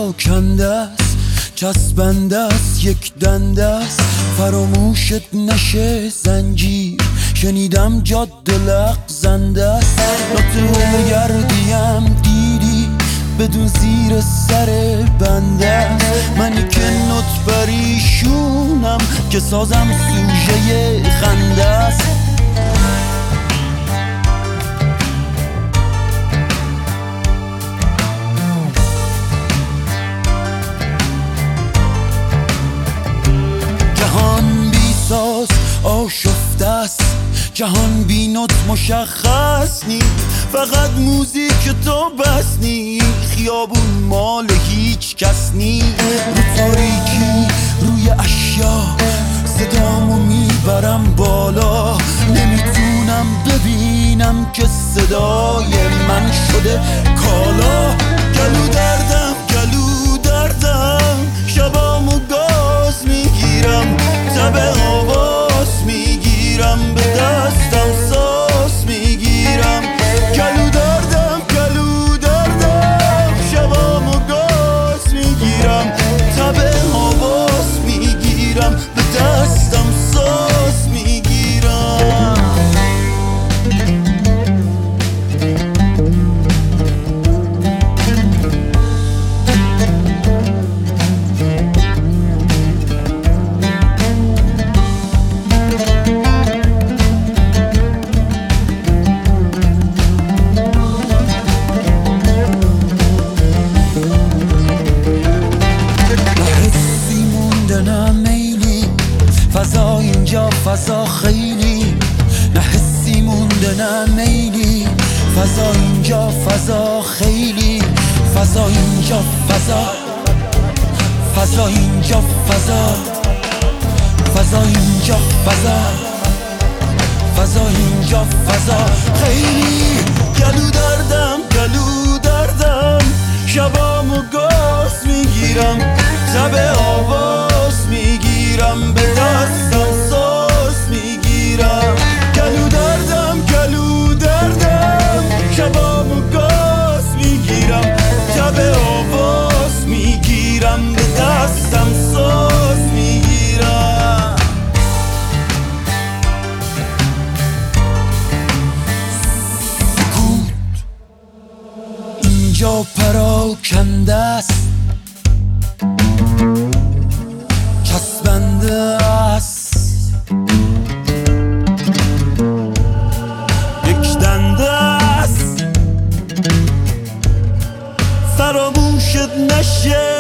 پراکنده است، چسبنده است، یک دنده است، فراموشت نشه زنجیر. شنیدم جاده لغزنده است، ناطقه بگردیم دیدی بدون زیر سر بنده است. منی که نط پریشونم که سازم سوژه خنده است. جهان بی ساز آشفته است، جهان بی نوت مشخص نی، فقط موزیک تو بس نی، خیابون مال هیچ کس نی. رو تاریکی روی اشیا صدامو میبرم بالا، نمیتونم ببینم که صدای من شده کالا. گلو دردم گلو دردم، شبامو گاز میگیرم، تب آواز میگیرم، به دستم ساز میگیرم. گلو دردم گلو دردم، شبامو گاز میگیرم، تب آواز میگیرم، به دستم ساز میگیرم. فضا اینجا فضا خیلی، نه حسی مونده نه میلی. فضا اینجا فضا خیلی، فضا اینجا فضا، فضا اینجا فضا، فضا اینجا فضا، فضا اینجا فضا خیلی. گلو دردم گلو دردم، شبامو گاز میگیرم، تب آواز میگیرم، به دستم ساز میگیرم. گلو دردم گلو دردم، شبامو گاز میگیرم، تب آواز میگیرم، به دستم ساز میگیرم. سکوت اینجا پراکنده است، چسبنده است، یک دنده است، فراموشت نشه